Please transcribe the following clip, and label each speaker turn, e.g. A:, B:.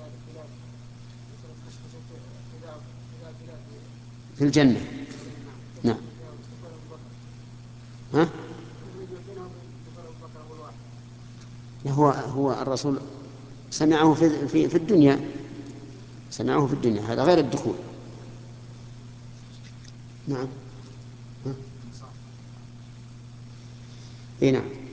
A: في الجنة. نعم. ها؟ هو الرسول سمعه في الدنيا، سمعه في الدنيا، هذا غير الدخول. نعم. ها؟ اي نعم.